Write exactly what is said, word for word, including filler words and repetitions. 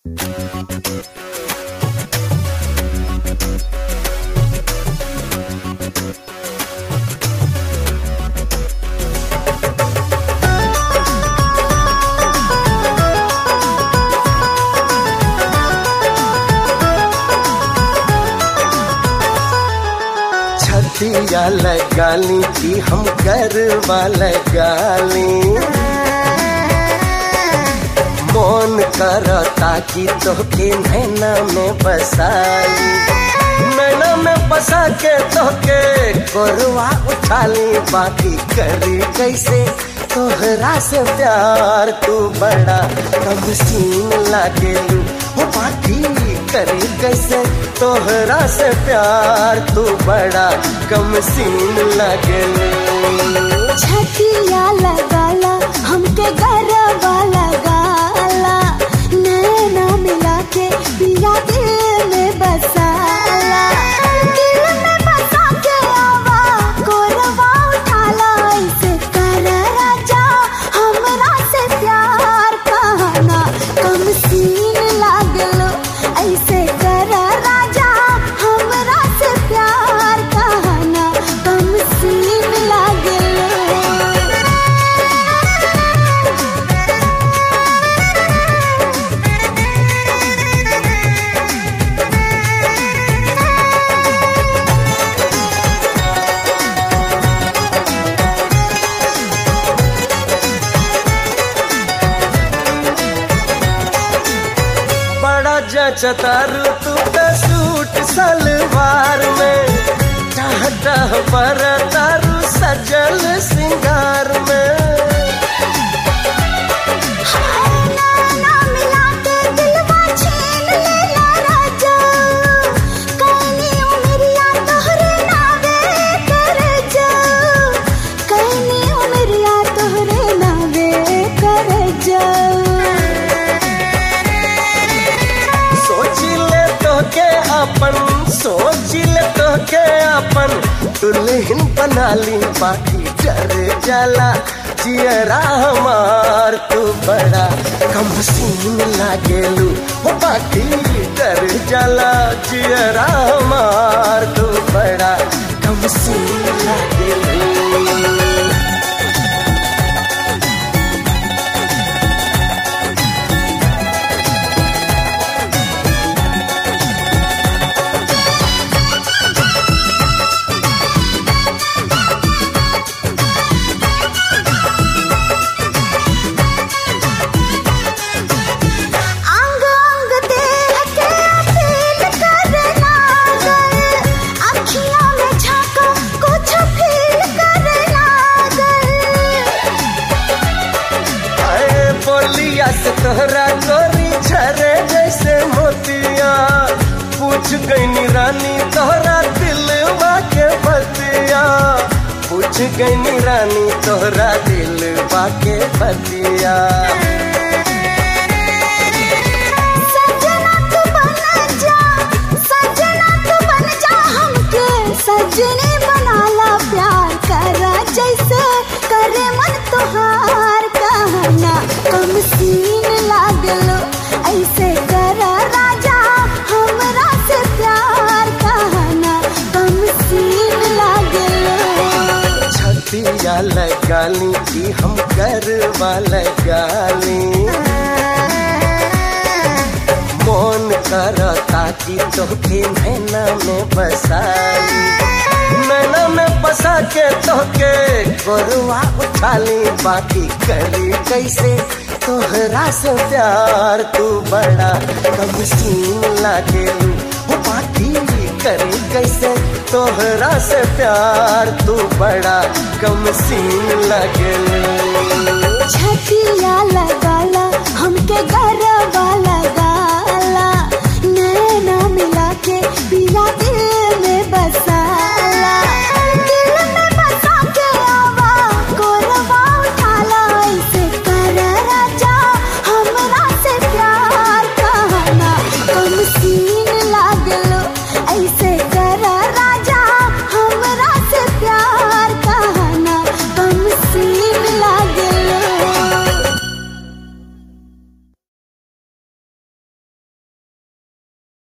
छतिया लगाली कि हम गरबा लगाली, मन करता कि तोके नैना में बसाली, नैना में बसा के तोके कोरवा उठाली। बाकी करी कैसे तोहरा से प्यार, तू बड़ा कमसीन लागेलू। हो बाकी करी कैसे तोहरा से प्यार, तू बड़ा कमसीन लागेलू। छतिया लगाला हमके गरबा लगाला, नैना मिला के पिया दिल में बसाला, दिल में बसा के आवा कोरवा उठाला। ऐसे कर राजा हमरा से प्यार, कहना कमसीन लागलो। ऐसे कर राजा हमरा से प्यार, कहना कमसीन लागलो। जचतारू तू तो सूट सलवार में, टह टह पर तारू सजल सिंगार में। नैना मिला के दिलवा छीन लेला राजा, कैनी उमरिया तोहरे नावे कर जा, कैनी उमरिया तोहरे नावे कर जा। के अपन सोचिल तो के अपन दुल्हन बनाली। बाकी डर जाला जियरा हमार, तू बड़ा कमसीन लागेलू। हो बाकी डर जाला जियरा हमार, तू बड़ा कमसीन लागेलू। तोहरा गोरी झरे जैसे मोतिया, पूछ गईनी रानी तोहरा दिलवा के बतिया, पूछ गईनी रानी तोहरा दिलवा के बतिया। सजना तू बन जा, सजना तू बन जा, हमके सजनी बनाला। प्यार करा जैसे करे मन तोहार, कहना कमसीन लागलो। ऐसे करा राजा हमरा से प्यार, कहना कमसीन लागलो। छतिया लगाली कि हम गरबा लगाली, मन करता कि तोके नैना में बसाली, नैना में बसा के तोके कोरवा उठाली। बाकी करी कैसे तोहरा से प्यार, तू बड़ा कमसीन लागेलू। हो बाकी करी कैसे तोहरा से प्यार, तू बड़ा कमसीन लागेलू। छतिया लगाला हमके गरबा लगाला।